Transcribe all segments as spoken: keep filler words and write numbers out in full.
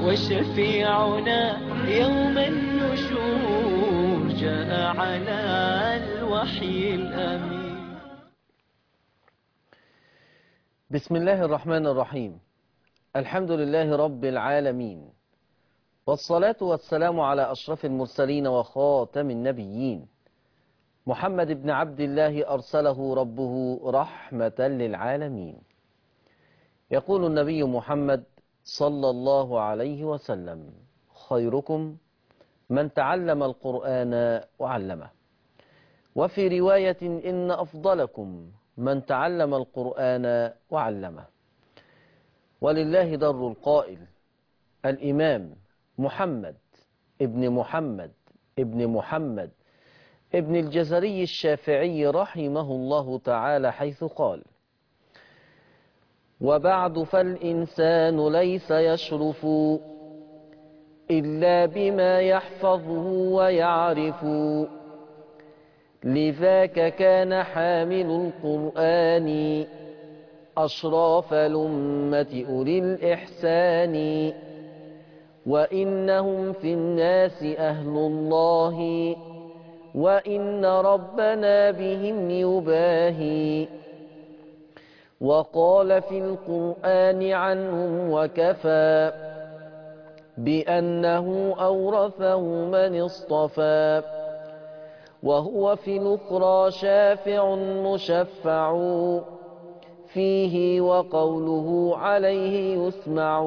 وشفيعنا يوم النشور جاء على الوحي الأمين. بسم الله الرحمن الرحيم. الحمد لله رب العالمين، والصلاة والسلام على أشرف المرسلين وخاتم النبيين، محمد بن عبد الله أرسله ربه رحمة للعالمين. يقول النبي محمد صلى الله عليه وسلم: خيركم من تعلم القرآن وعلمه. وفي رواية: إن أفضلكم من تعلم القرآن وعلمه. ولله در القائل الإمام محمد ابن محمد ابن محمد ابن الجزري الشافعي رحمه الله تعالى، حيث قال: وبعد فالإنسان ليس يشرف إلا بما يحفظه ويعرف، لذاك كان حامل القرآن أشراف الأمة أولي الإحسان، وإنهم في الناس أهل الله، وإن ربنا بهم يباهي. وقال في القرآن عنهم وكفى بأنه أورثه من اصطفى، وهو في الأخرى شافع مشفع فيه، وقوله عليه يسمع.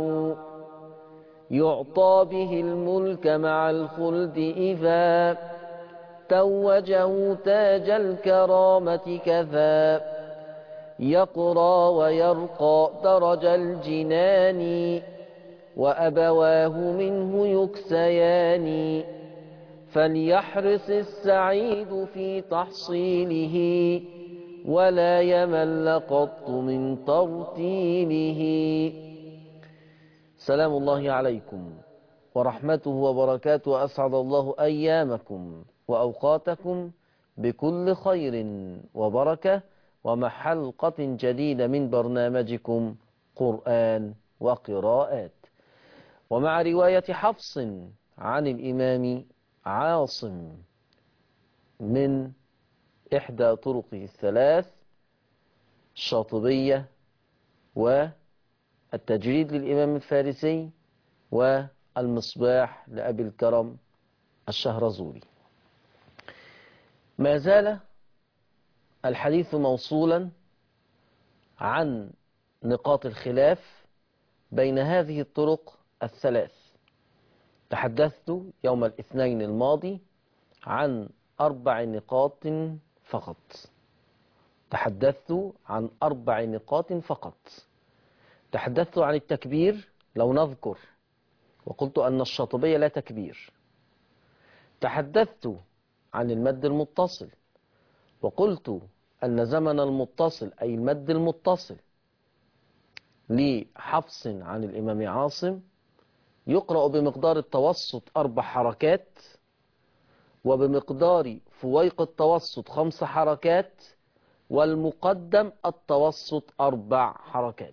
يعطى به الملك مع الخلد إذا توجه تاج الكرامة كذا، يقرى ويرقى درج الجنان، وأبواه منه يكسيان. فليحرص السعيد في تحصيله، ولا يمل قط من ترتيله. سلام الله عليكم ورحمته وبركاته، أسعد الله أيامكم وأوقاتكم بكل خير وبركة، ومع حلقة جديدة من برنامجكم قرآن وقراءات، ومع رواية حفص عن الإمام عاصم من إحدى طرقه الثلاث: الشاطبية، والتجريد للإمام الفارسي، والمصباح لأبي الكرم الشهرزوري. ما زال الحديث موصولا عن نقاط الخلاف بين هذه الطرق الثلاث. تحدثت يوم الاثنين الماضي عن أربع نقاط فقط. تحدثت عن أربع نقاط فقط. تحدثت عن التكبير لو نذكر، وقلت أن الشاطبية لا تكبير. تحدثت عن المد المتصل، وقلت أن زمن المتصل أي المد المتصل لحفص عن الإمام عاصم يقرأ بمقدار التوسط أربع حركات، وبمقدار فويق التوسط خمس حركات، والمقدم التوسط أربع حركات.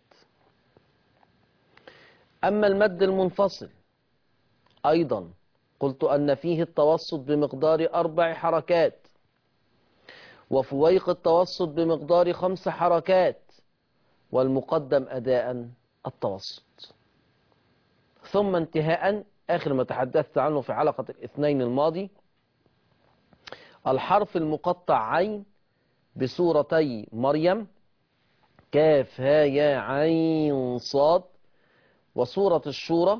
أما المد المنفصل أيضا قلت أن فيه التوسط بمقدار أربع حركات، وفويق التوسط بمقدار خمس حركات، والمقدم أداء التوسط. ثم انتهاء آخر ما تحدثت عنه في حلقة الاثنين الماضي: الحرف المقطع عين بسورتي مريم كاف ها يا عين صاد، وسورة الشورى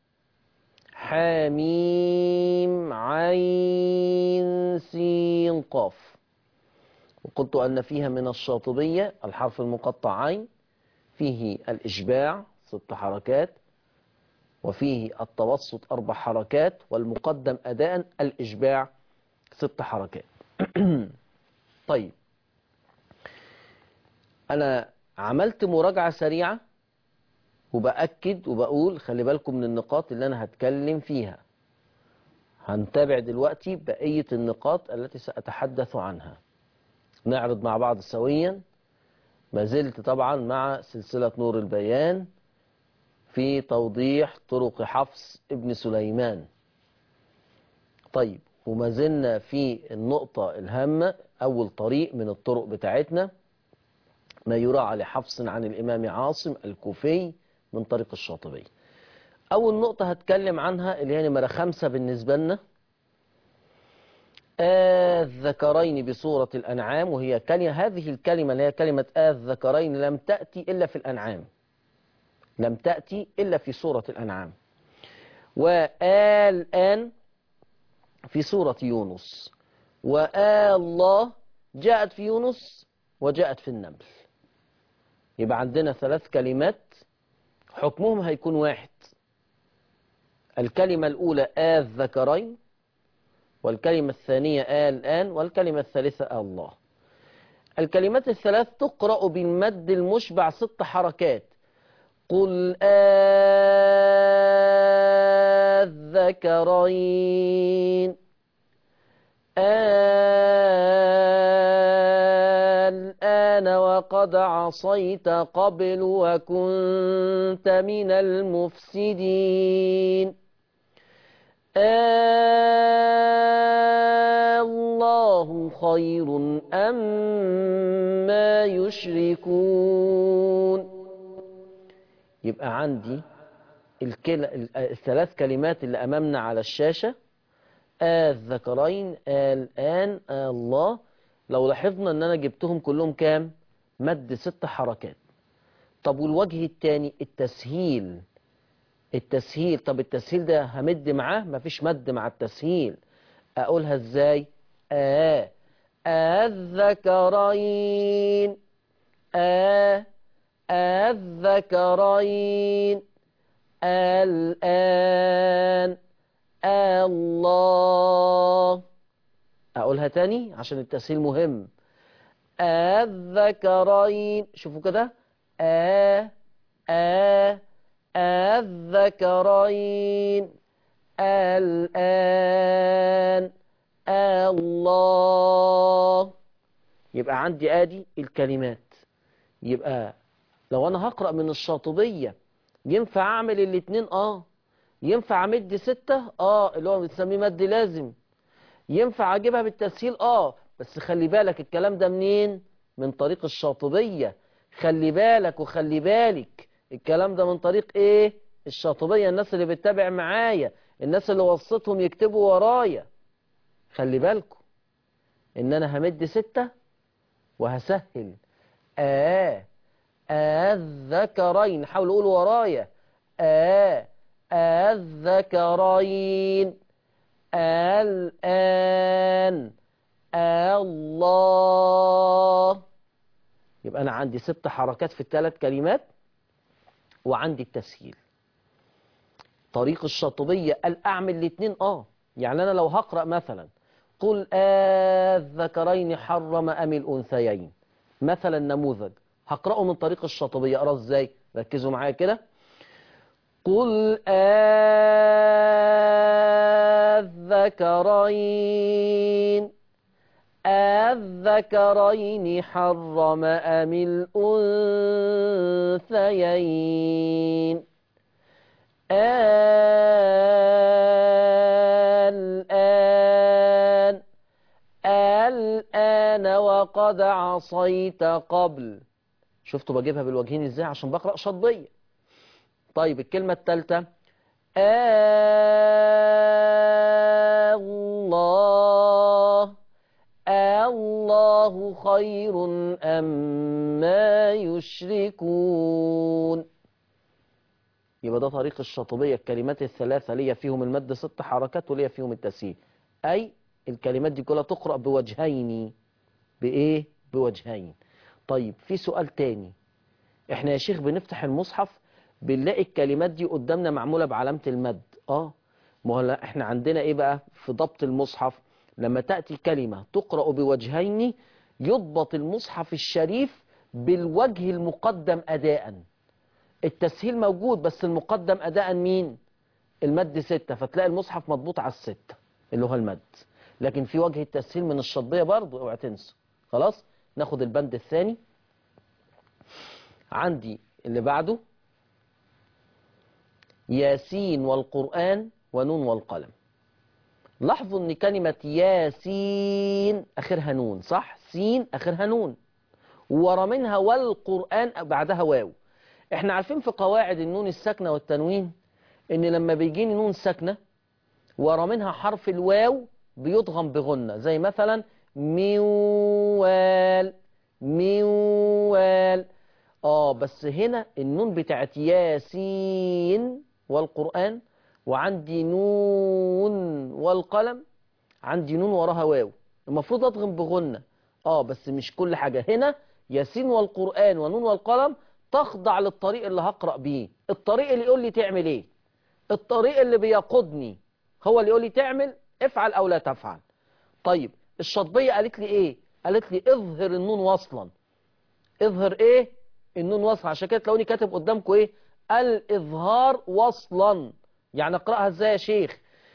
حاميم عين سين قاف. وقلت أن فيها من الشاطبية الحرف المقطع عين فيه الإشباع ست حركات، وفيه التوسط أربع حركات، والمقدم أداء الإشباع ست حركات. طيب، أنا عملت مراجعة سريعة وبأكد وبقول خلي بالكم من النقاط اللي أنا هتكلم فيها. هنتابع دلوقتي بقية النقاط التي سأتحدث عنها، نعرض مع بعض سويا. ما زلت طبعا مع سلسلة نور البيان في توضيح طرق حفص ابن سليمان. طيب، وما زلنا في النقطة الهامة، أول طريق من الطرق بتاعتنا ما يراعى لحفص عن الإمام عاصم الكوفي من طريق الشاطبي. أول نقطة هتكلم عنها اللي هي نمرة خمسة بالنسبة لنا، الذكرين بسورة الأنعام، وهي كلمة، هذه الكلمة اللي هي كلمة الذكرين لم تأتي إلا في الأنعام، لم تأتي إلا في سورة الأنعام. والآن في سورة يونس، والله جاءت في يونس وجاءت في النمل. يبقى عندنا ثلاث كلمات حكمهم هيكون واحد. الكلمة الأولى الذكرين، والكلمة الثانية الآن، والكلمة الثالثة الله. الكلمات الثلاث تقرأ بالمد المشبع ست حركات. قل الذكرين، الآن وقد عصيت قبل وكنت من المفسدين، الله خير أما يشركون. يبقى عندي الكل... الثلاث كلمات اللي أمامنا على الشاشة، الذكرين، الآن، الله. لو لاحظنا أن أنا جبتهم كلهم كام؟ مد ست حركات. طب والوجه الثاني التسهيل، التسهيل طب التسهيل ده همد معاه؟ مفيش مد مع التسهيل. أقولها إزاي؟ آه الذكرين، آه الذكرين، الآن، الله. أقولها تاني عشان التسهيل مهم. الذكرين، شوفوا كده، آه آه الذكرين، الآن، الله. يبقى عندي آدي الكلمات. يبقى لو أنا هقرأ من الشاطبية ينفع أعمل الاتنين؟ آه. ينفع أمد ستة؟ آه، اللي هو بنسميه مد لازم. ينفع أجيبها بالتسهيل؟ آه، بس خلي بالك الكلام ده منين؟ من طريق الشاطبية. خلي بالك وخلي بالك الكلام ده من طريق إيه؟ الشاطبية. الناس اللي بتتابع معايا، الناس اللي وصيتهم يكتبوا ورايا، خلي بالكم إن أنا همد ستة وهسهل. آه الذكرين، حاولوا قولوا ورايا، آه الذكرين، الآن، الله. يبقى أنا عندي ست حركات في الثلاث كلمات، وعندي التسهيل. طريق الشاطبية الأعمل الاثنين. آه يعني أنا لو هقرأ مثلا قل الذكرين حرم أم الأنثيين مثلا، نموذج هقرأه من طريق الشاطبية. أقرأ إزاي؟ ركزوا معايا كده. قل الذكرين، الذكرين حرم أم الأنثيين، الآن، الآن وقد عصيت قبل. شفتوا بجيبها بالوجهين ازاي؟ عشان بقرأ شطبية. طيب الكلمة الثالثة، الله، الله خير أما يشركون. يبقى ده طريق الشاطبية. الكلمات الثلاثة ليا فيهم المد ست حركات وليا فيهم التسهيل، أي الكلمات دي كلها تقرأ بوجهين. بإيه؟ بوجهين. طيب في سؤال تاني، احنا يا شيخ بنفتح المصحف بنلاقي الكلمات دي قدامنا معمولة بعلامة المد. اه ما هو احنا عندنا ايه بقى في ضبط المصحف؟ لما تأتي كلمة تقرأ بوجهين يضبط المصحف الشريف بالوجه المقدم أداء. التسهيل موجود بس المقدم أداء مين؟ المد ستة، فتلاقي المصحف مضبوط على الستة اللي هو المد. لكن في وجه التسهيل من الشطبية برضو، اوعى تنسوا. خلاص ناخد البند الثاني. عندي اللي بعده ياسين والقرآن ونون والقلم. لاحظوا ان كلمة ياسين اخرها نون، صح؟ سين اخرها نون، ورا منها والقرآن بعدها واو. احنا عارفين في قواعد النون الساكنة والتنوين ان لما بيجيني نون ساكنة ورا منها حرف الواو بيضغم بغنة، زي مثلا موال موال. اه بس هنا النون بتاعت ياسين والقرآن وعندي نون والقلم، عندي نون وراها واو، المفروض اضغم بغنة. اه بس مش كل حاجة هنا. ياسين والقرآن ونون والقلم تخضع للطريق اللي هقرأ بيه، الطريق اللي يقول لي تعمل ايه، الطريق اللي بيقودني هو اللي يقول لي تعمل افعل او لا تفعل. طيب الشاطبية قالت لي ايه؟ قالت لي اظهر النون وصلا. اظهر ايه؟ النون وصلا. عشان كده تلاقوني كاتب قدامكم ايه؟ الاظهار وصلا. يعني اقرأها ازاي يا شيخ؟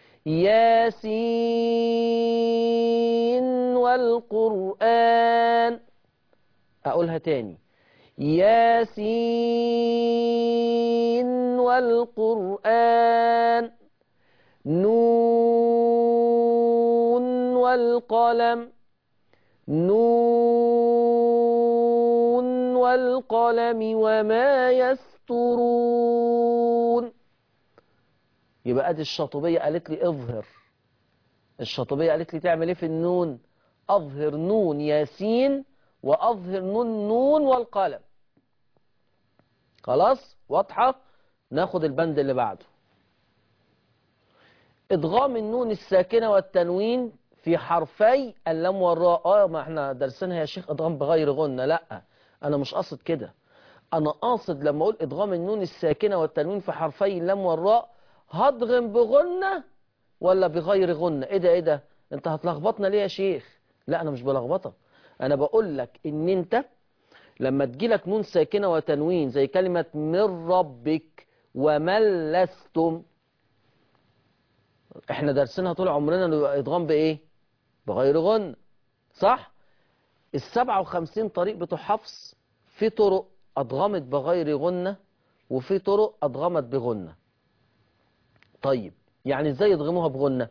ياسين والقرآن. اقولها تاني، ياسين والقرآن، نون والقلم، نون والقلم وما يسطرون. يبقى ادي الشاطبية قالت لي اظهر. الشاطبية قالت لي تعمل ايه في النون؟ اظهر نون ياسين واظهر نون نون والقلم. خلاص واضحة؟ ناخد البند اللي بعده. ادغام النون الساكنة والتنوين في حرفي اللام والراء. اه ما احنا درسناها يا شيخ ادغام بغير غنة. لا انا مش قاصد كده، انا قاصد لما اقول ادغام النون الساكنة والتنوين في حرفي اللام والراء هدغم بغنة ولا بغير غنة. ايه ده ايه ده انت هتلخبطنا ليه يا شيخ؟ لا انا مش بلخبطك، انا بقول لك ان انت لما تجيلك نون ساكنة وتنوين زي كلمة من ربك ومن لستم، احنا درسناها طول عمرنا انه ادغام بايه؟ بغير غنة، صح؟ السبعة وخمسين طريق بتوع حفص في طرق ادغمت بغير غنة وفي طرق ادغمت بغنة. طيب يعني ازاي يدغموها بغنة؟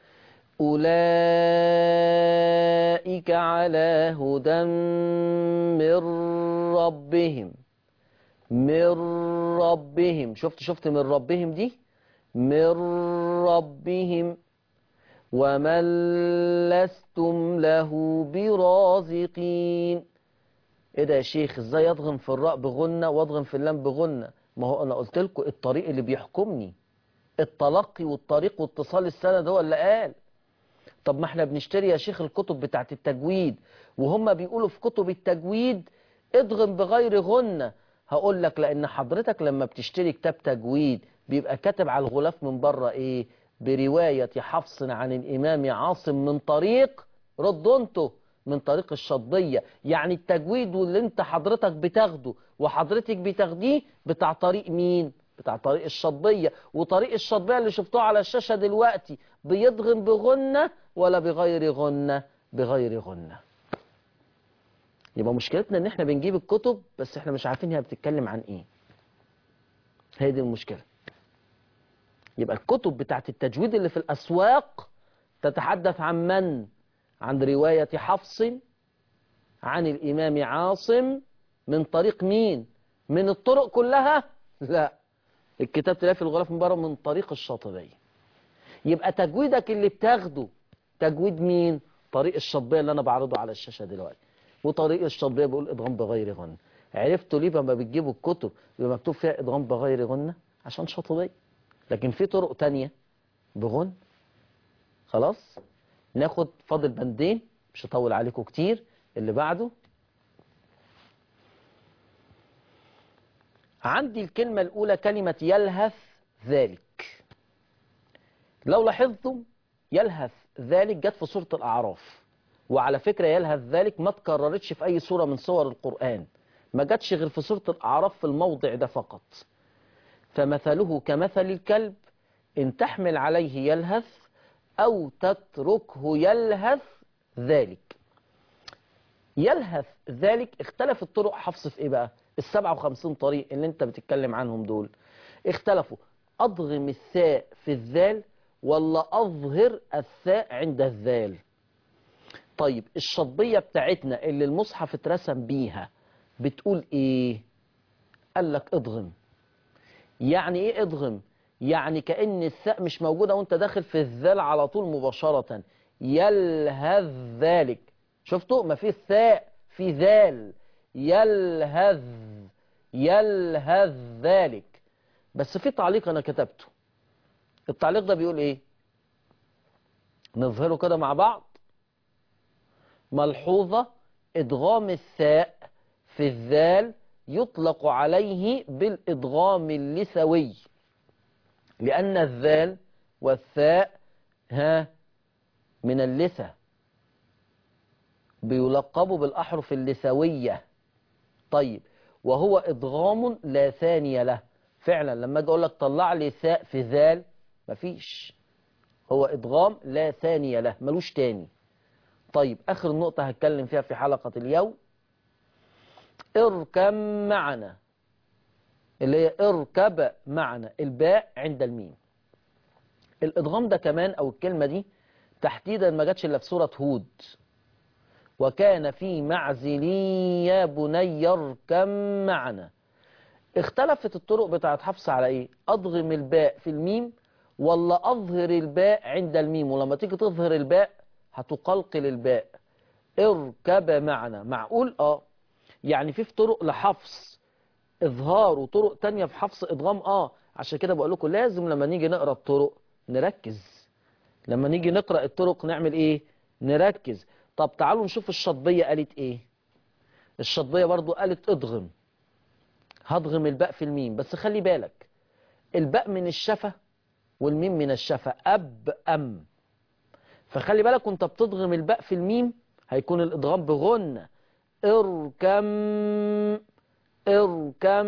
أولئك على هدى من ربهم، من ربهم. شفت شفت من ربهم دي؟ من ربهم ومن لستم له برازقين. ايه ده يا شيخ ازاي اضغم في الراء بغنة واضغم في اللام بغنة؟ ما هو انا قلت لكم الطريق اللي بيحكمني التلقي والطريق واتصال السند هو اللي قال. طب ما احنا بنشتري يا شيخ الكتب بتاعت التجويد وهم بيقولوا في كتب التجويد ادغم بغير غنة. هقول لك لان حضرتك لما بتشتري كتاب تجويد بيبقى كاتب على الغلاف من بره ايه؟ برواية حفص عن الامام عاصم من طريق ردنته من طريق الشاطبية. يعني التجويد واللي انت حضرتك بتاخده وحضرتك بتاخديه بتاع طريق مين؟ بتاع طريق الشاطبية. وطريق الشاطبية اللي شفتوه على الشاشة دلوقتي بيضغم بغنة ولا بغير غنة؟ بغير غنة. يبقى مشكلتنا ان احنا بنجيب الكتب بس احنا مش عارفين هي بتتكلم عن ايه. هي دي المشكلة. يبقى الكتب بتاعت التجويد اللي في الاسواق تتحدث عن من؟ عن رواية حفص عن الامام عاصم من طريق مين؟ من الطرق كلها؟ لا، الكتاب تلاقي في الغلاف من بره من طريق الشاطبية. يبقى تجويدك اللي بتاخده تجويد مين؟ طريق الشاطبية اللي انا بعرضه على الشاشة دلوقتي. وطريق الشاطبية بيقول ادغام بغير غنة. عرفتوا ليه لما بتجيبوا الكتب بيبقى مكتوب فيها ادغام بغير غنة؟ عشان شاطبية. لكن في طرق تانية بغن. خلاص ناخد فاضل بندين مش هطول عليكم كتير. اللي بعده عندي الكلمة الأولى كلمة يلهث ذلك. لو لاحظتم يلهث ذلك جت في سورة الأعراف، وعلى فكرة يلهث ذلك ما تكررتش في أي سورة من سور القرآن، ما جتش غير في سورة الأعراف في الموضع ده فقط. فمثله كمثل الكلب إن تحمل عليه يلهث أو تتركه يلهث ذلك. يلهث ذلك اختلف الطرق حفص في إيه بقى؟ السبعة وخمسين طريق اللي انت بتتكلم عنهم دول اختلفوا. أضغم الثاء في الذال ولا أظهر الثاء عند الذال؟ طيب الشطبية بتاعتنا اللي المصحف اترسم بيها بتقول ايه؟ قال لك اضغم. يعني ايه اضغم؟ يعني كأن الثاء مش موجودة وانت داخل في الذال على طول مباشرة. يلهث ذلك. شفتوا؟ ما في الثاء في ذال. يلهث يلهث ذلك. بس في تعليق انا كتبته. التعليق ده بيقول ايه؟ نظهره كده مع بعض. ملحوظة: ادغام الثاء في الذال يطلق عليه بالادغام اللثوي، لأن الذال والثاء ها من اللثة، بيلقبوا بالأحرف اللثوية. طيب وهو إدغام لا ثاني له. فعلا لما أجي أقول لك طلع لي ثاء في ذال مفيش، هو إدغام لا ثاني له ملوش تاني. طيب آخر نقطة هتكلم فيها في حلقة اليوم، اركب معنا، اللي هي اركب معنا الباء عند الميم. الإدغام ده كمان أو الكلمة دي تحديدا ما جاتش إلا في سورة هود. وكان في معزل يا بني اركب معنا. اختلفت الطرق بتاعت حفص على ايه؟ اضغم الباء في الميم ولا اظهر الباء عند الميم؟ ولما تيجي تظهر الباء هتقلقل الباء. اركب معنا. معقول؟ اه. يعني في في طرق لحفص اظهار وطرق تانية في حفص ادغام. اه عشان كده بقول لكم لازم لما نيجي نقرا الطرق نركز. لما نيجي نقرا الطرق نعمل ايه؟ نركز. طب تعالوا نشوف الشطبية قالت ايه. الشطبية برضو قالت اضغم. هضغم الباء في الميم، بس خلي بالك الباء من الشفة والميم من الشفة. أب أم. فخلي بالك وانت بتضغم الباء في الميم هيكون الإضغام بغنة. اركم اركم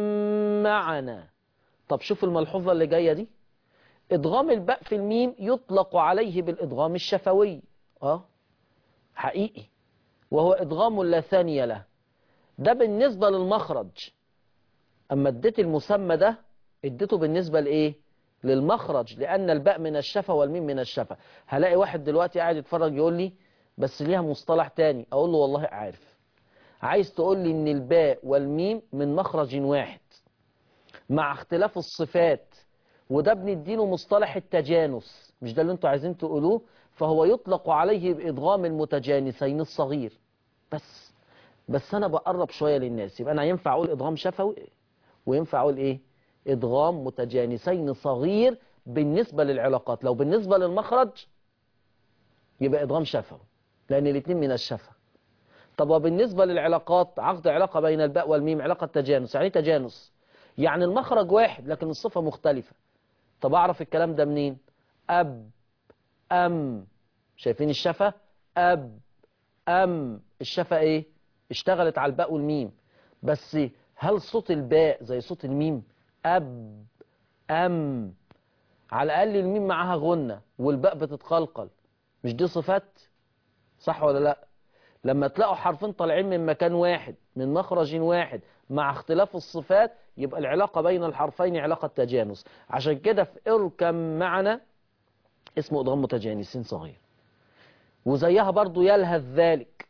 معنا. طب شوف الملحوظة اللي جاية دي. إضغام الباء في الميم يطلق عليه بالإضغام الشفوي. اه حقيقي، وهو إضغام لا ثاني له. ده بالنسبة للمخرج. أما اديت المسمى ده اديته بالنسبة لإيه؟ للمخرج، لأن الباء من الشفة والميم من الشفة. هلاقي واحد دلوقتي قاعد يتفرج يقول لي بس ليها مصطلح تاني. أقول له والله عارف. عايز تقول لي إن الباء والميم من مخرج واحد مع اختلاف الصفات، وده بنديله مصطلح التجانس. مش ده اللي انتوا عايزين تقولوه؟ فهو يطلق عليه بإدغام المتجانسين الصغير. بس بس أنا بقرب شوية للناس. يبقى أنا ينفع أقول إدغام شفوي وينفع أقول إيه؟ إدغام متجانسين صغير بالنسبة للعلاقات. لو بالنسبة للمخرج يبقى إدغام شفوي لأن الاثنين من الشفة. طب وبالنسبة للعلاقات عقد علاقة بين الباء والميم علاقة تجانس. يعني تجانس يعني المخرج واحد لكن الصفة مختلفة. طب أعرف الكلام ده منين؟ أب أم. شايفين الشفة؟ أب أم. الشفة إيه؟ اشتغلت على الباء والميم. بس هل صوت الباء زي صوت الميم؟ أب أم. على الأقل الميم معاها غنة والباء بتتقلقل. مش دي صفات؟ صح ولا لا؟ لما تلاقوا حرفين طالعين من مكان واحد من مخرج واحد مع اختلاف الصفات يبقى العلاقة بين الحرفين علاقة تجانس. عشان كده في اركب معنا اسمه ادغام متجانسين صغير. وزيها برضو يلهث ذلك.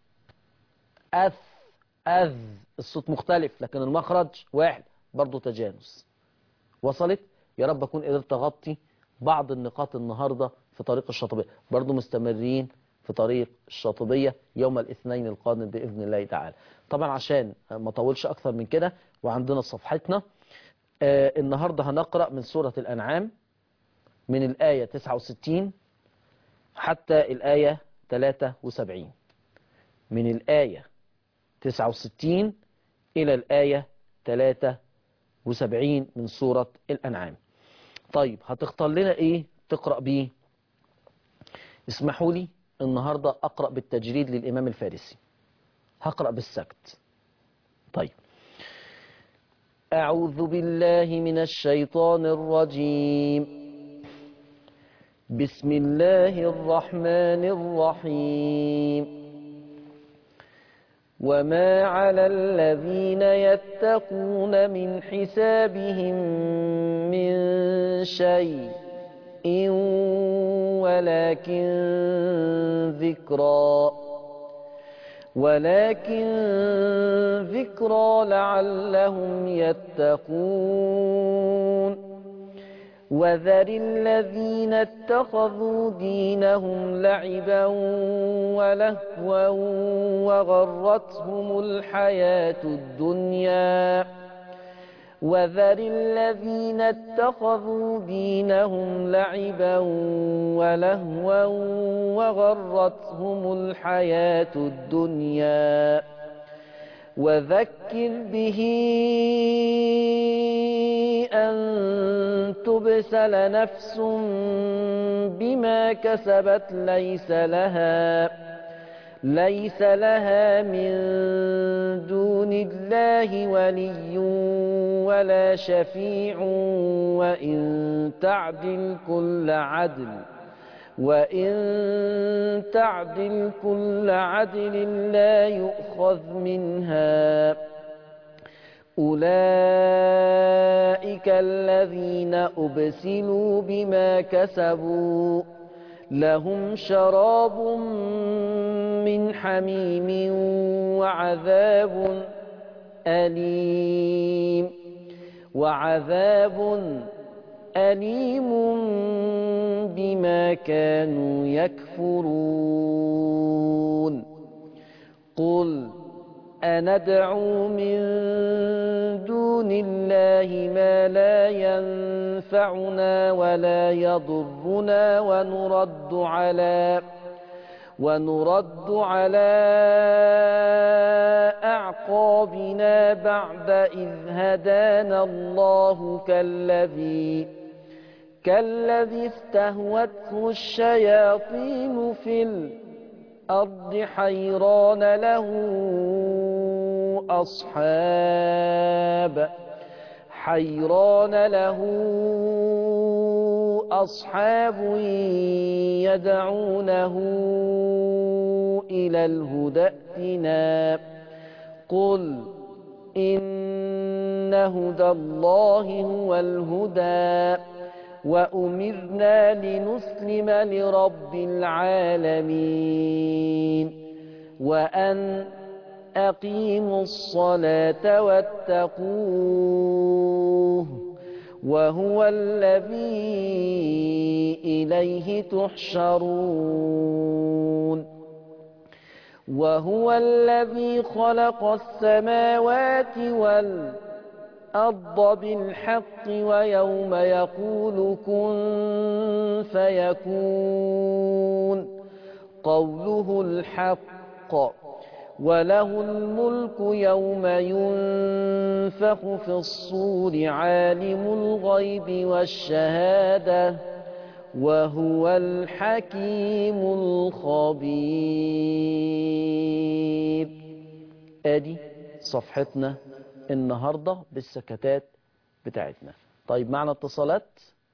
أث أذ. الصوت مختلف لكن المخرج واحد برضو تجانس. وصلت؟ يا رب أكون قدرت أغطي بعض النقاط النهاردة في طريق الشاطبية. برضو مستمرين في طريق الشاطبية يوم الاثنين القادم بإذن الله تعالى. طبعا عشان ما طولش أكثر من كده وعندنا صفحتنا آه النهاردة هنقرأ من سورة الأنعام من الآية تسعة وستين حتى الآية ثلاثة وسبعين. من الآية تسعة وستين إلى الآية ثلاثة وسبعين من سورة الأنعام. طيب هتختار لنا إيه تقرأ بيه؟ اسمحوا لي النهاردة أقرأ بالتجريد للإمام الفارسي. هقرأ بالسكت. طيب أعوذ بالله من الشيطان الرجيم. بسم الله الرحمن الرحيم. وما على الذين يتقون من حسابهم من شيء ولكن ذكرى ولكن ذكرى لعلهم يتقون وذر الذين اتخذوا دينهم لعبا ولهوا وغرتهم الحياة الدنيا وذر الذين اتخذوا دينهم لعبا ولهوا وغرتهم الحياة الدنيا وذكر به أن تبسل نفس بما كسبت ليس لها ليس لها من دون الله ولي ولا شفيع وإن تعدل كل عدل وإن تعدل كل عدل لا يؤخذ منها أولئك الذين أبسلوا بما كسبوا لهم شراب من حميم وعذاب أليم وعذاب أليم بما كانوا يكفرون قل أندعو من دون الله ما لا ينفعنا ولا يضرنا ونرد على ونرد على أعقابنا بعد إذ هدانا الله كالذي كالذي استهوته الشياطين في الأرض حيران له أصحاب حيران له أصحاب يدعونه إلى الهدى ائتنا قل إن هدى الله هو الهدى وأمرنا لنسلم لرب العالمين وأن أقيموا الصلاة واتقوه وهو الذي إليه تحشرون وهو الذي خلق السماوات والأرض بالحق ويوم يقول كن فيكون قوله الحق وله الملك يوم ينفخ في الصور عالم الغيب والشهادة وهو الحكيم الخبير. ادي صفحتنا النهاردة بالسكتات بتاعتنا. طيب معنا اتصالات.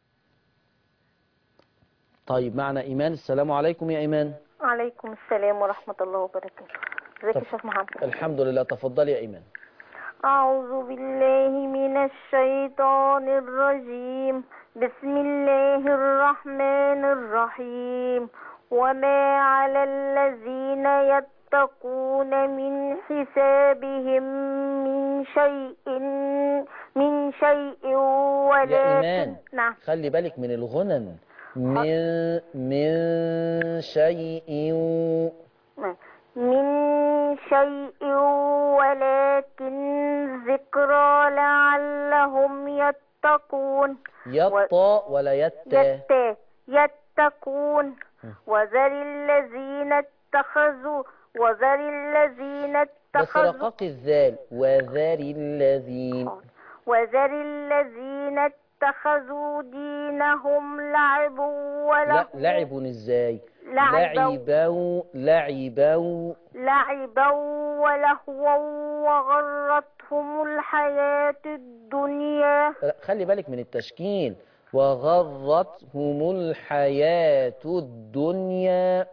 طيب معنا إيمان. السلام عليكم يا إيمان. وعليكم السلام ورحمة الله وبركاته. ازيك يا شيخ محمد؟ الحمد لله. تفضلي يا إيمان. أعوذ بالله من الشيطان الرجيم. بسم الله الرحمن الرحيم. وما على الذين يتقون من حسابهم من شيء من شيء ولكن يا إيمان نعم. خلي بالك من الغنن. من من شيء من شيء ولكن ذكرى لعلهم يتقون. يطا ولا يتا؟ يتا يتقون. وذر الذين اتخذوا وذر الذين اتخذوا بس رقاق الذال. وذر الذين وذر الذين اتخذوا دينهم لعب ولهوا. لا لعب ازاي؟ لعبوا لعبوا لعبا ولهوا وغرتهم الحياة الدنيا. خلي بالك من التشكيل. وغرتهم الحياة الدنيا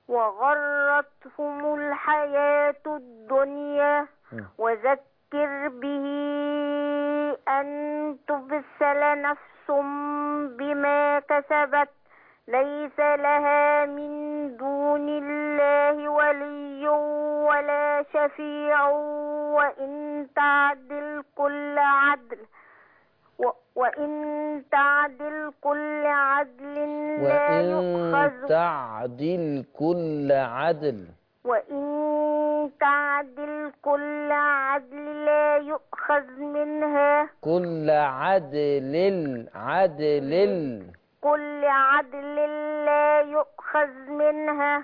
وغرتهم الحياة الدنيا وذكر به أن تبسل نفس بما كسبت ليس لها من دون الله ولي ولا شفيع وإن تعدل كل عدل و وإن تعدل كل عدل لا وإن يؤخذ تعدل كل عدل وإن تعدل كل عدل لا يؤخذ منها كل عدل عدل كل عدل لا يؤخذ منها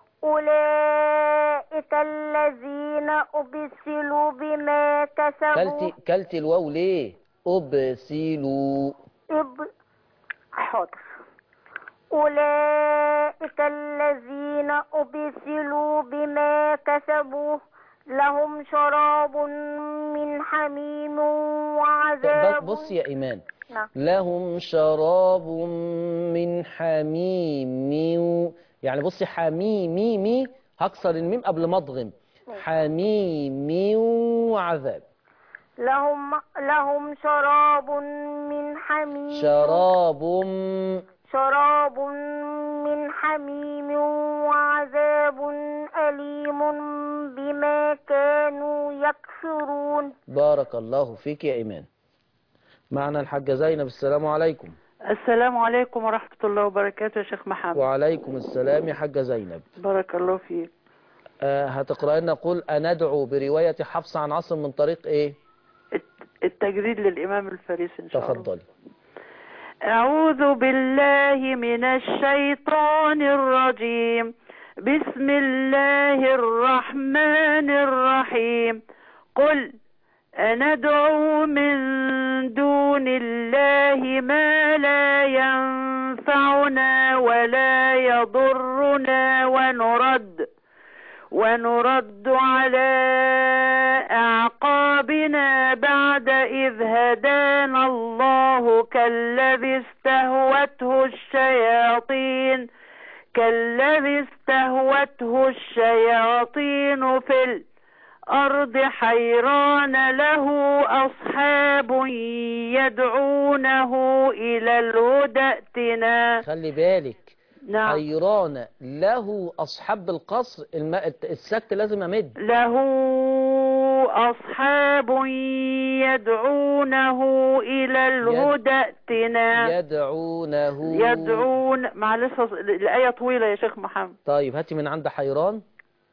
أولئك الذين أبسلوا بما كسبوا كلتي كلتي الواو ليه؟ أبسلوا إب... حاضر أولئك الذين أبسلوا بما كسبوا لهم شراب من حميم وعذاب. بص يا إيمان، نعم. لهم شراب من حميم، يعني بصي حميمي مي هكسر الميم قبل ما اضغم، حميم وعذاب. لهم لهم شراب من حميم شراب شراب من حميم وعذاب أليم بما كانوا يكفرون. بارك الله فيك يا إيمان. معنا الحاجة زينب. السلام عليكم. السلام عليكم ورحمة الله وبركاته يا شيخ محمد. وعليكم السلام يا حاجة زينب. بارك الله فيك. آه هتقرأ لنا قل أندعو برواية حفص عن عاصم من طريق إيه؟ التجريد للإمام الفارسي إن شاء الله. تفضل. أعوذ بالله من الشيطان الرجيم. بسم الله الرحمن الرحيم. قل أندعو من دون الله ما لا ينفعنا ولا يضرنا ونرد ونرد على أعقابنا بعد إذ هدانا الله كالذي استهوته الشياطين كالذي استهوته الشياطين في الأرض حيران له أصحاب يدعونه إلى الهدى ائتنا. خلي بالك. نعم. حيران له أصحاب القصر، الم... السكت لازم أمد. له أصحاب يدعونه إلى الهدى ائتنا. يدعونه يدعون معلش الآية طويلة يا شيخ محمد. طيب هاتي من عند حيران.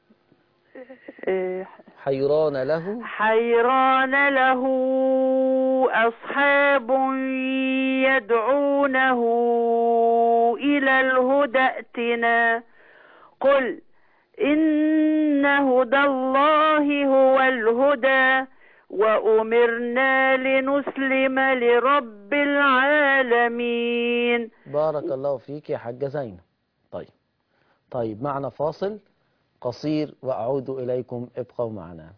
إيه. حيران له حيران له أصحاب يدعونه إلى الهدى ائتنا. قل إن هدى الله هو الهدى وأمرنا لنسلم لرب العالمين. بارك الله فيك يا حاجة زينب. طيب طيب معنا فاصل قصير وأعود إليكم، ابقوا معنا.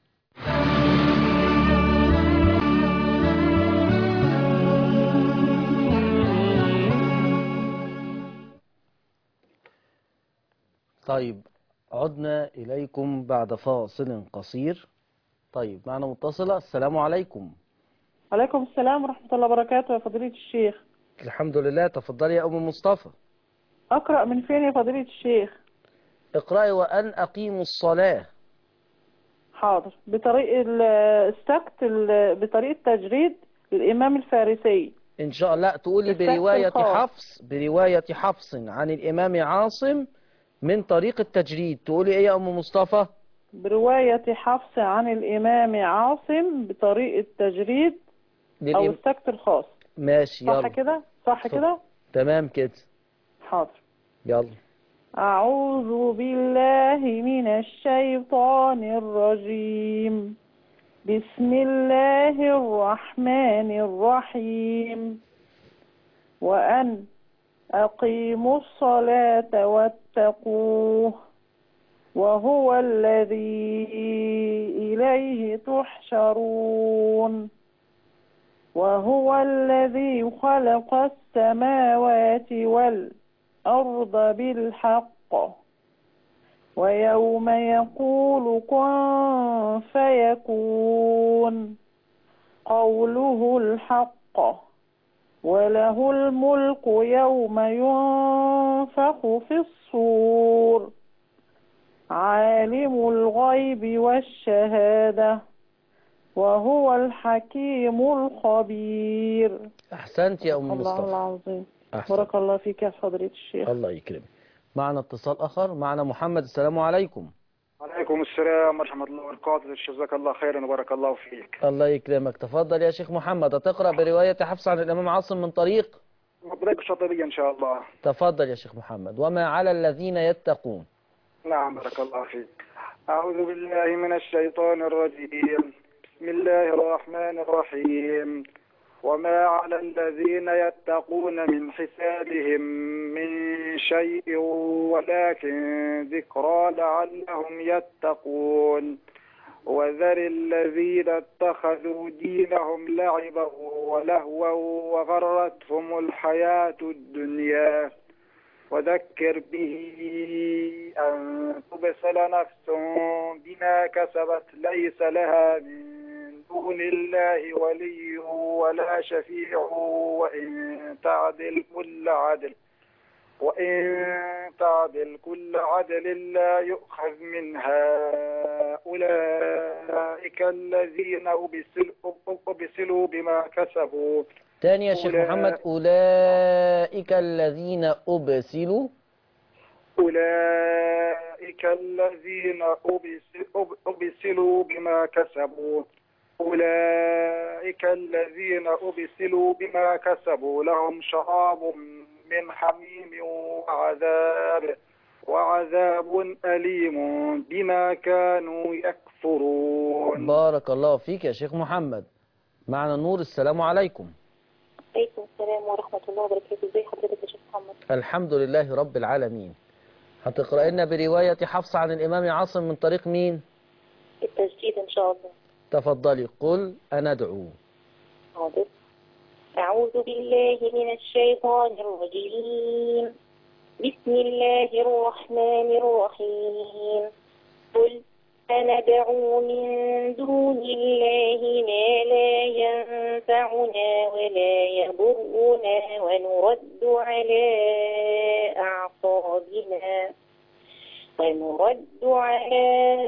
طيب عدنا إليكم بعد فاصل قصير. طيب معنا متصلة. السلام عليكم. عليكم السلام ورحمة الله وبركاته يا فضيلة الشيخ. الحمد لله. تفضلي يا أم مصطفى. أقرأ من فين يا فضيلة الشيخ؟ اقرأي وأن أقيموا الصلاة. حاضر. بطريق السكت بطريقة تجريد الإمام الفارسي إن شاء الله. تقولي برواية حفص برواية حفص عن الإمام عاصم من طريق التجريد. تقولي إيه يا أم مصطفى؟ برواية حفص عن الإمام عاصم بطريقة تجريد للإم... أو السكت الخاص. ماشي يلا. صح كده؟ صح كده؟ تمام كده. حاضر. يلا. أعوذ بالله من الشيطان الرجيم. بسم الله الرحمن الرحيم. وأن أقيموا الصلاة واتقوه وهو الذي إليه تحشرون. وهو الذي خلق السماوات والأرض بالحق ويوم يقول كن فيكون قوله الحق وله الملك يوم ينفخ في الصور عالم الغيب والشهادة وهو الحكيم الخبير. أحسنت يا أم الله مصطفى. العظيم. أحسن. بارك الله فيك يا فضيلة الشيخ. الله يكرمك. معنا اتصال آخر. معنا محمد. السلام عليكم. وعليكم السلام ورحمة الله وبركاته. جزاك الله خيرا وبارك الله فيك. الله يكرمك. تفضل يا شيخ محمد. هتقرأ برواية حفص عن الإمام عاصم من طريق بطريقة شاطبية إن شاء الله. تفضل يا شيخ محمد. وما على الذين يتقون. نعم بارك الله فيك. أعوذ بالله من الشيطان الرجيم. بسم الله الرحمن الرحيم. وما على الذين يتقون من حسابهم من شيء ولكن ذكرى لعلهم يتقون. وذر الذين اتخذوا دينهم لعبا ولهوا وغرتهم الحياة الدنيا وذكر به أن تبصر نفس بما كسبت ليس لها من دون الله ولي ولا شفيع وإن تعدل كل عدل وإن تعدل كل عدل لا يؤخذ منها أولئك الذين أبسلوا بما كسبوا. تاني يا شيخ محمد. أولئك الذين أبسلوا أولئك الذين أبسلوا بما كسبوا أولئك الذين أبسلوا بما كسبوا لهم شراب من حميم وعذاب وعذاب أليم بما كانوا يكفرون. بارك الله فيك يا شيخ محمد. معنا نور. السلام عليكم. عليكم السلام ورحمة الله وبركاته. ازي حضرتك يا شيخ محمد؟ الحمد لله رب العالمين. هتقرأ لنا برواية حفص عن الإمام عاصم من طريق مين؟ التسجيل إن شاء الله. تفضلي. قل أنا أدعو. حاضر. أعوذ بالله من الشيطان الرجيم. بسم الله الرحمن الرحيم. قل أندعو من دون الله ما لا ينفعنا ولا يضرنا ونرد على أعقابنا ونرد على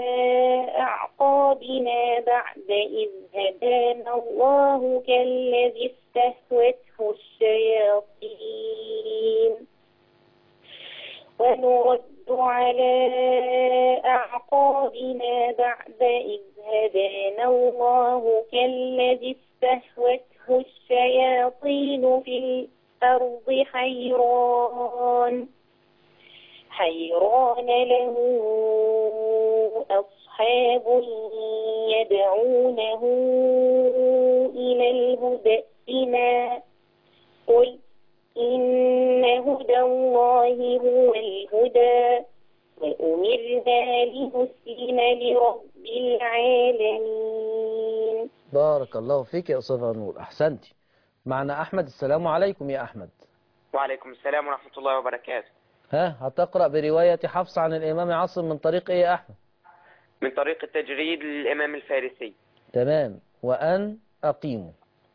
أعقابنا بعد إذ هدانا الله كالذي استهوته الشياطين ونرد على أعقابنا بعد إذ هدانا الله كالذي استهوته الشياطين في الأرض حيران حيران له أصحاب يدعونه إلى الهدى ائتنا قل إن هدى الله هو الهدى وأمرنا لنسلم لرب العالمين. بارك الله فيك يا أستاذة نور. أحسنتي. معنا أحمد. السلام عليكم يا أحمد. وعليكم السلام ورحمة الله وبركاته. ها هتقرأ برواية حفص عن الإمام عاصم من طريق إيه يا أحمد؟ من طريق التجريد للإمام الفارسي. تمام. وأن أقيموا.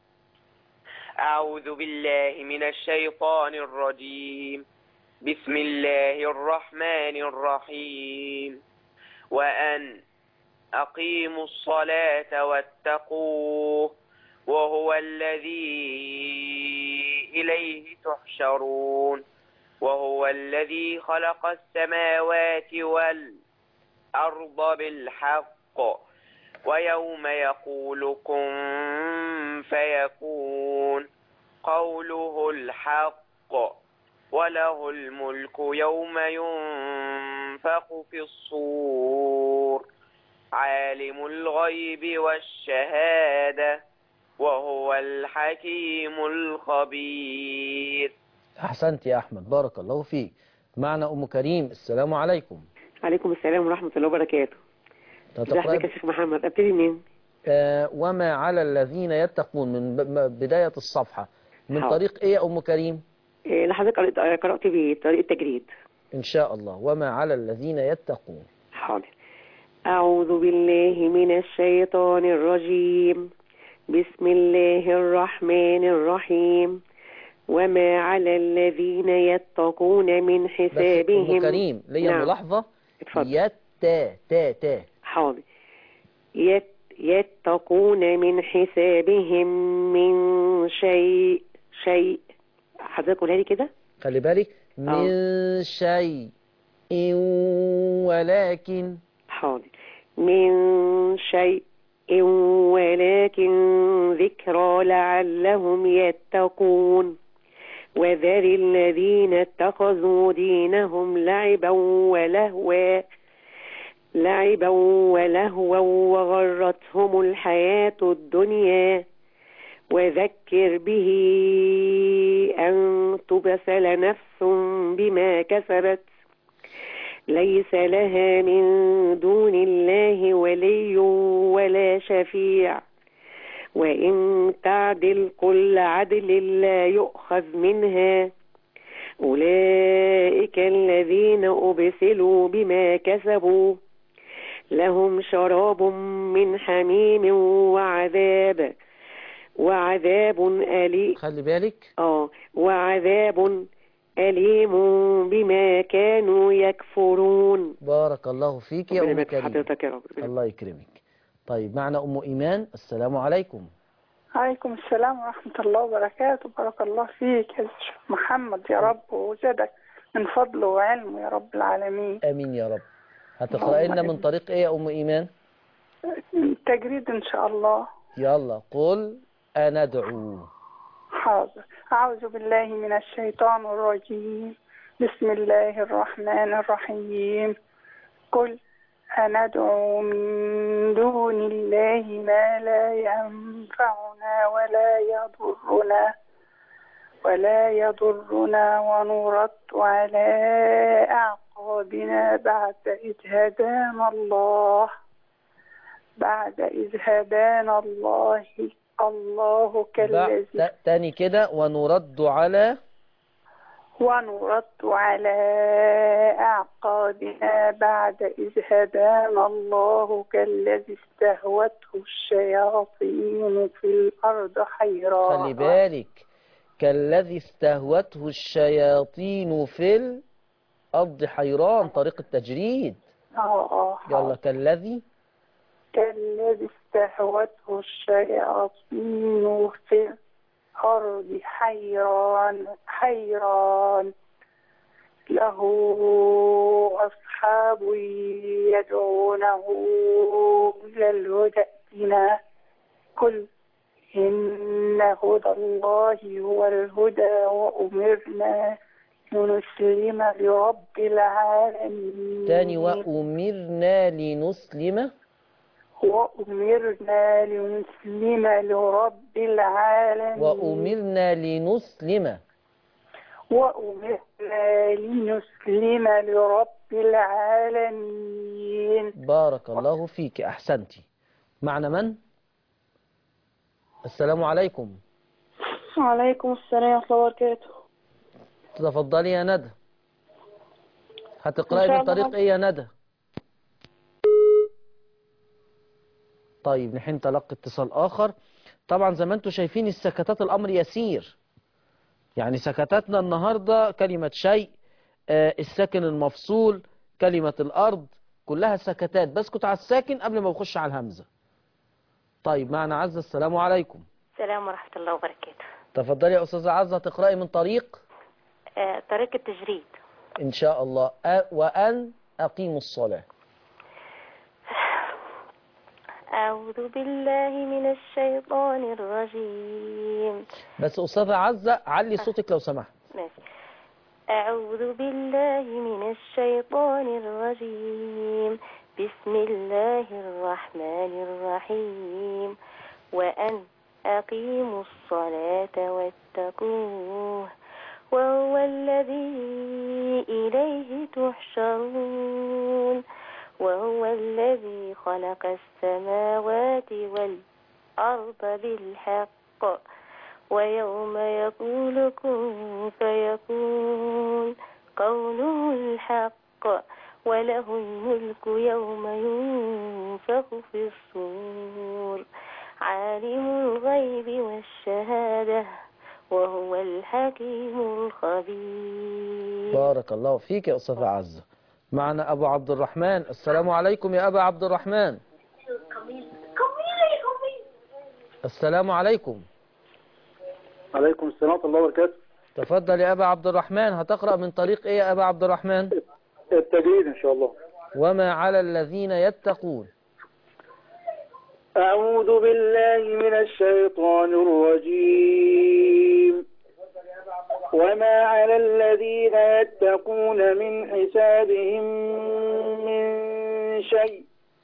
أعوذ بالله من الشيطان الرجيم. بسم الله الرحمن الرحيم. وأن أقيموا الصلاة واتقوه وهو الذي إليه تحشرون وهو الذي خلق السماوات والأرض بالحق ويوم يقول كن فيكون قوله الحق وله الملك يوم ينفخ في الصور عالم الغيب والشهادة وهو الحكيم الخبير. أحسنت يا أحمد. بارك الله فيك. معنا أم كريم. السلام عليكم. عليكم السلام ورحمة الله وبركاته. ازيك يا شيخ محمد؟ ابتدي منين؟ آه وما على الذين يتقون من بداية الصفحة من حاضر. طريق ايه يا ام كريم؟ إيه لحضرتك قرأت بطريق التجريد ان شاء الله. وما على الذين يتقون. حاضر. أعوذ بالله من الشيطان الرجيم. بسم الله الرحمن الرحيم. وما على الذين يتقون من حسابهم. بس أم كريم ليا نعم. ملاحظة. اتفضل. يت تا تا تا. حاضر. يت يتقون من حسابهم من شيء شيء. حضرتك قولها لي كده. خلي بالك من أوه. شيء ولكن. حاضر. من شيء ولكن ذكرى لعلهم يتقون. وذر الذين اتخذوا دينهم لعبا ولهوا لعبا ولهوا وغرتهم الحياة الدنيا وذكر به أن تبسل نفس بما كسبت ليس لها من دون الله ولي ولا شفيع وإن تعدل كل عدل لا يؤخذ منها أولئك الذين أبسلوا بما كسبوا لهم شراب من حميم وعذاب وعذاب أليم. خلي بالك آه وعذاب أليم بما كانوا يكفرون. بارك الله فيك يا أم كريم. حضرتك يا رب. الله يكرمك. طيب معنا أم إيمان. السلام عليكم. عليكم السلام ورحمة الله وبركاته. بارك الله فيك يا شيخ محمد يا رب وزادك من فضله وعلمه يا رب العالمين. آمين يا رب. هتقرأي لنا من طريق إيه يا أم إيمان؟ التجريد إن شاء الله. يلا قل أندعو. حاضر. أعوذ بالله من الشيطان الرجيم. بسم الله الرحمن الرحيم. قل أندعو من دون الله ما لا ينفعنا ولا يضرنا ولا يضرنا ونرد على أعقابنا بعد إذ هدانا الله بعد إذ هدانا الله الله كالذي. تاني كده. ونرد على ونرد على أعقابنا بعد إذ هدانا الله كالذي استهوته الشياطين في الأرض حيران. خلي بالك كالذي استهوته الشياطين في الأرض حيران. طريق التجريد. اه اه يلا كالذي كالذي استهوته الشياطين في الأرض حيران حيران له أصحاب يدعونه إلى الهدى ائتنا قل إن هدى الله هو الهدى وأمرنا لنسلم لرب العالمين. تاني. وأمرنا لنسلم وأمرنا لنسلم لرب العالمين. وأمرنا لنسلم وأمرنا لنسلم لرب العالمين. بارك الله فيك. أحسنتي. معنا من؟ السلام عليكم. وعليكم السلام ورحمة الله وبركاته. تفضلي يا ندى. هتقرأي من طريق إيه يا ندى؟ طيب نحن تلقي اتصال آخر. طبعا زي ما انتم شايفين السكتات الأمر يسير. يعني سكتاتنا النهاردة كلمة شيء، آه الساكن المفصول، كلمة الأرض، كلها سكتات بسكت على الساكن قبل ما بخش على الهمزة. طيب معنا عزة. السلام عليكم. السلام ورحمة الله وبركاته. تفضلي يا أستاذة عزة تقرأي من طريق آه طريق التجريد إن شاء الله. أ وأن أقيموا الصلاة. أعوذ بالله من الشيطان الرجيم. بس أستاذة عزة علي صوتك لو سمحت. ماشي. أعوذ بالله من الشيطان الرجيم. بسم الله الرحمن الرحيم. وأن أقيموا الصلاة واتقوه وهو الذي إليه تحشرون وهو الذي خلق السماوات والأرض بالحق ويوم يقول كن فيكون قوله الحق وله الملك يوم ينفخ في الصور عالم الغيب والشهادة وهو الحكيم الخبير. بارك الله فيك يا أستاذة عزة. معنا أبو عبد الرحمن. السلام عليكم يا أبا عبد الرحمن. السلام عليكم. عليكم السلام ورحمة الله وبركاته. تفضل يا أبا عبد الرحمن. هتقرأ من طريق إيه يا أبا عبد الرحمن؟ التجريد إن شاء الله. وما على الذين يتقون. أعوذ بالله من الشيطان الرجيم. وما على الذين يتقون من حسابهم من شيء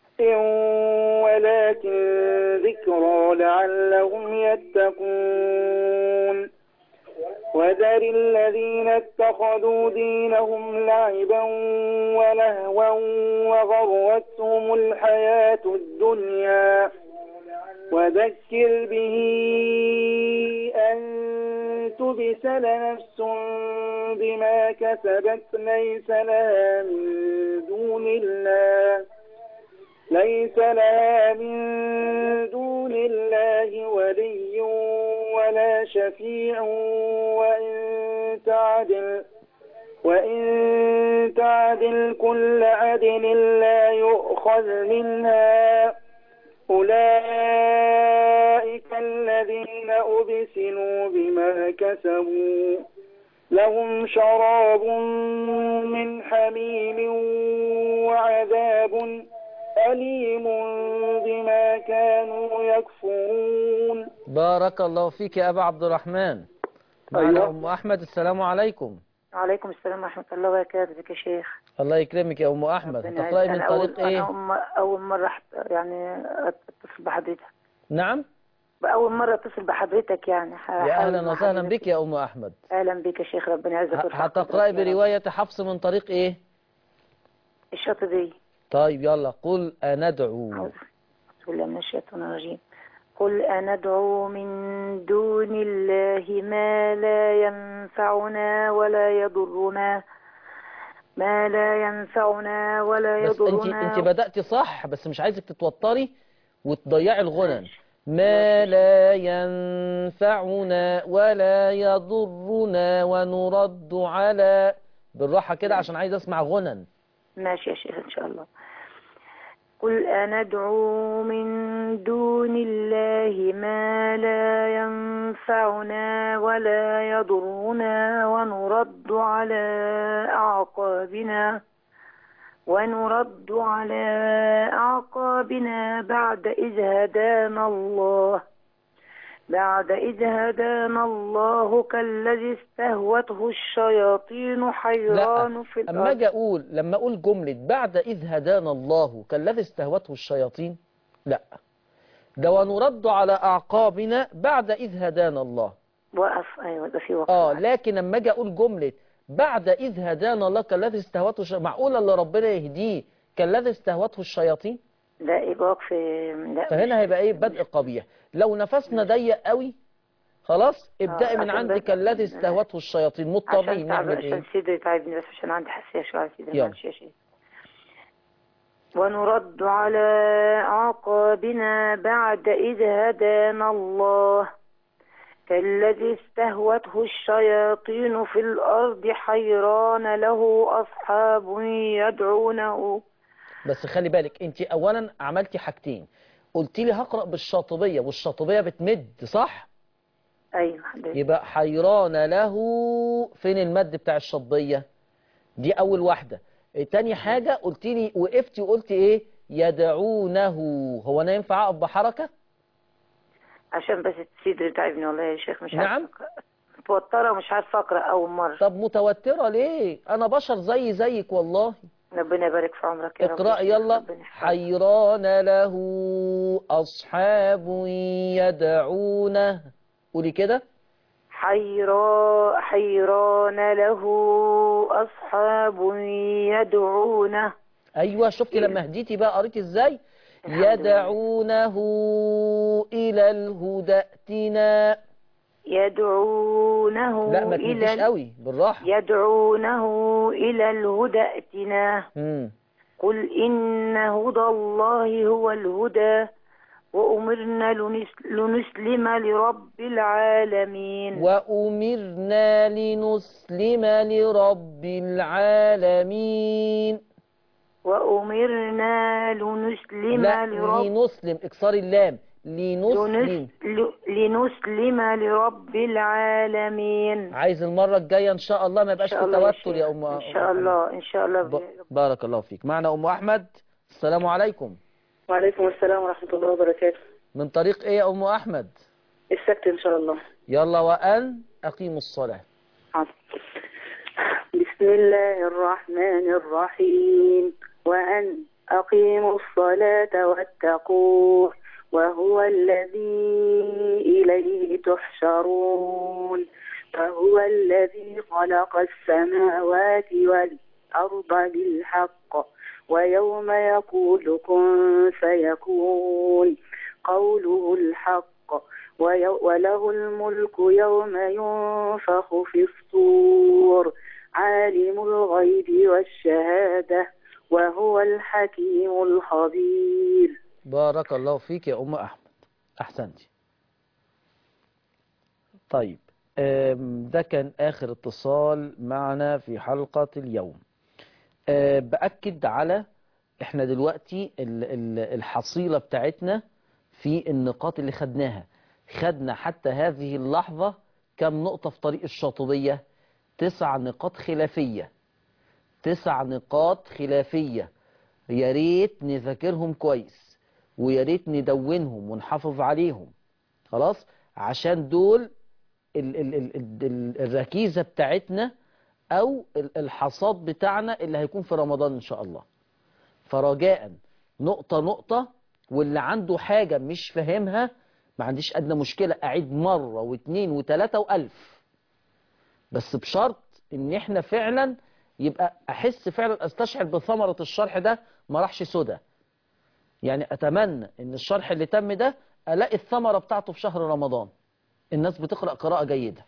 ولكن ذكرى لعلهم يتقون. وذر الذين اتخذوا دينهم لعبا ولهوا وغرتهم الحياة الدنيا وذكر به أن تبسل نفس بما كسبت ليس لها من دون الله ليس لها من دون الله ولي ولا شفيع وإن تعدل وإن تعدل كل عدل لا يؤخذ منها أولئك الذين أبسلوا بما كسبوا لهم شراب من حميم وعذاب أليم بما كانوا يكفرون. بارك الله فيك يا أبا عبد الرحمن. معنا أيوة. أم أحمد. السلام عليكم. وعليكم السلام ورحمة الله وبركاته. بك يا شيخ. الله يكرمك يا أم أحمد. هتقرأي من طريق أول إيه؟ أنا أول مرة يعني أتصل بحضرتك. نعم؟ أول مرة أتصل بحضرتك يعني. يا أهلا وسهلا بك يا أم أحمد. أهلا بك يا شيخ. ربنا يعزك. هتقرأي برواية حفص من طريق إيه؟ الشاطبي. طيب يلا. قل أندعو. بسم الله من الشيطان الرجيم. قل أندعو من دون الله ما لا ينفعنا ولا يضرنا ما لا ينفعنا ولا يضرنا. بس انت انت بدأتي صح، بس مش عايزك تتوتري وتضيعي الغنن. ما لا ينفعنا ولا يضرنا ونرد على بالراحة كده عشان عايز اسمع غنن. ماشي يا شيخ إن شاء الله. قل أندعو من دون الله ما لا ينفعنا ولا يضرنا ونرد على أعقابنا ونرد على أعقابنا بعد إذ هدانا الله بعد إذ هدانا الله كالذي استهوته الشياطين حيران في الأرض. أما أجي أقول لما أقول جملة بعد إذ هدانا الله كالذي استهوته الشياطين، لا، ده ونرد على أعقابنا بعد إذ هدانا الله. وقف. أيوة ده في وقف. آه لكن لما أجي أقول جملة بعد إذ هدانا الله كالذي استهوته الشياطين، معقولة اللي ربنا يهديه كالذي استهوته الشياطين؟ لا يبقى وقف. لا فهنا هيبقى إيه؟ بدء قبيح. لو نفسنا ضيق قوي خلاص ابدأي من عندك الذي استهوته الشياطين. مضطرين نعمل ايه؟ عشان صدري تعبني بس عشان عندي حساسية شوية على صدري. ونرد على أعقابنا بعد إذ هدانا الله كالذي استهوته الشياطين في الأرض حيران له أصحاب يدعونه. بس خلي بالك انت اولا عملتي حاجتين. قلت لي هقرأ بالشاطبية والشاطبية بتمد صح؟ ايوه حضرتك. يبقى حيران له فين المد بتاع الشاطبية؟ دي اول واحدة. تاني حاجة قلت لي وقفتي وقلت ايه؟ يدعونه. هو انا ينفع اقف بحركة؟ عشان بس صدري تعبني والله يا شيخ مش عارفه. نعم متوترة ومش عارفه اقرأ اول مرة. طب متوترة ليه؟ انا بشر زي زيك والله. ربنا يبارك في عمرك يا رب. اقرأ يلا. حيران له أصحاب يدعونه. قولي كده. حيرا حيران له أصحاب يدعونه. أيوة شفتي لما هديتي بقى قريتي ازاي؟ يدعونه إلى الهدى ائتنا. يدعونه لا ما إلى تمديش قوي بالراحة. يدعونه إلى الهدى ائتنا. مم. قل إن هدى الله هو الهدى وأمرنا لنس- لنسلم لرب العالمين. وأمرنا لنسلم لرب العالمين. وأمرنا لنسلم لا لرب لنسلم، اكسار اللام، لنسلم. لنس... لنسلم لرب العالمين. عايز المرة الجاية إن شاء الله ما يبقاش في توتر يا أم. إن شاء الله إن شاء الله. ب... بارك الله فيك. معنا أم أحمد. السلام عليكم. وعليكم السلام ورحمة الله وبركاته. من طريق إيه يا أم أحمد؟ السكت إن شاء الله. يلا وأن أقيموا الصلاة. حاضر. بسم الله الرحمن الرحيم. وأن أقيموا الصلاة واتقوه وهو الذي إليه تحشرون. وهو الذي خلق السماوات والأرض بالحق ويوم يقول كن فيكون قوله الحق وله الملك يوم ينفخ في الصور عالم الغيب والشهادة وهو الحكيم الخبير. بارك الله فيك يا أم أحمد، أحسنتي. طيب ده كان آخر اتصال معنا في حلقة اليوم. بأكد على احنا دلوقتي الحصيلة بتاعتنا في النقاط اللي خدناها. خدنا حتى هذه اللحظة كم نقطة في طريق الشاطبية؟ تسع نقاط خلافية. تسع نقاط خلافية، يا ريت نذاكرهم كويس ويا ريت ندونهم ونحافظ عليهم، خلاص، عشان دول ال ال ال ال الركيزة بتاعتنا أو الحصاد بتاعنا اللي هيكون في رمضان إن شاء الله. فرجاء نقطة نقطة، واللي عنده حاجة مش فاهمها ما عنديش أدنى مشكلة أعيد مرة واثنين وثلاثة وألف، بس بشرط إن إحنا فعلا يبقى أحس فعلا أستشعر بثمرة الشرح ده ما راحش سدى. يعني أتمنى إن الشرح اللي تم ده ألاقي الثمرة بتاعته في شهر رمضان، الناس بتقرأ قراءة جيدة.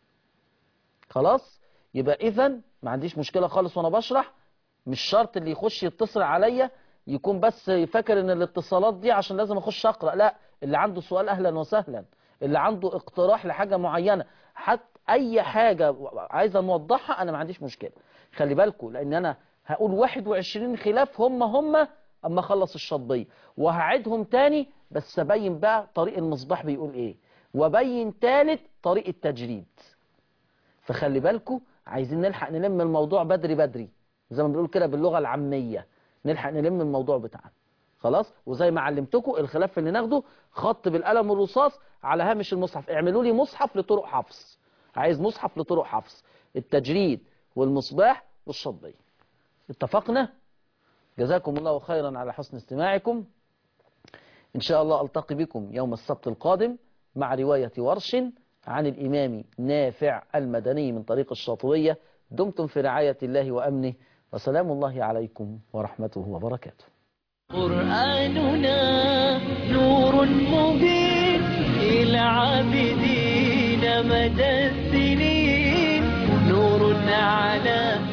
خلاص، يبقى إذن ما عنديش مشكلة خالص وأنا بشرح. مش شرط اللي يخش يتصل عليا يكون بس فاكر إن الاتصالات دي عشان لازم أخش أقرأ، لا، اللي عنده سؤال أهلا وسهلا، اللي عنده اقتراح لحاجة معينة، حتى أي حاجة عايزة نوضحها أنا ما عنديش مشكلة. خلي بالكم لأن أنا هقول واحد وعشرين خلاف هم هم أما أخلص الشاطبية، وهعيدهم تاني بس أبين بقى طريق المصباح بيقول إيه، وبين تالت طريق التجريد. فخلي بالكم عايزين نلحق نلم الموضوع بدري بدري، زي ما بنقول كده باللغة العامية، نلحق نلم الموضوع بتاعنا. خلاص، وزي ما علمتكم الخلاف اللي ناخده خط بالقلم الرصاص على هامش المصحف. اعملوا لي مصحف لطرق حفظ، عايز مصحف لطرق حفظ التجريد والمصباح والشاطبية. اتفقنا؟ جزاكم الله خيرا على حسن استماعكم. إن شاء الله ألتقي بكم يوم السبت القادم مع رواية ورش عن الإمام نافع المدني من طريق الشاطبية. دمتم في رعاية الله وأمنه، وسلام الله عليكم ورحمته وبركاته. قرآننا نور مبين إلى عابدين مدى السنين، نور على